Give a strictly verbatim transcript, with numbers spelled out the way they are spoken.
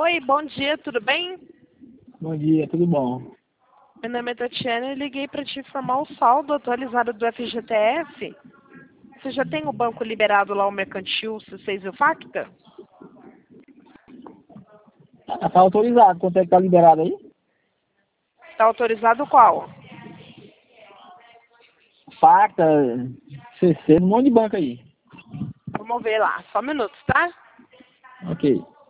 Oi, bom dia, tudo bem? Bom dia, tudo bom? Meu nome é Tatiana e liguei para te informar o saldo atualizado do F G T S. Você já tem o banco liberado lá, o Mercantil, C seis e o Facta? Tá, tá autorizado, quanto é que tá liberado aí? Está autorizado qual? Facta, C C, um monte de banco aí. Vamos ver lá, só minutos, tá? Ok.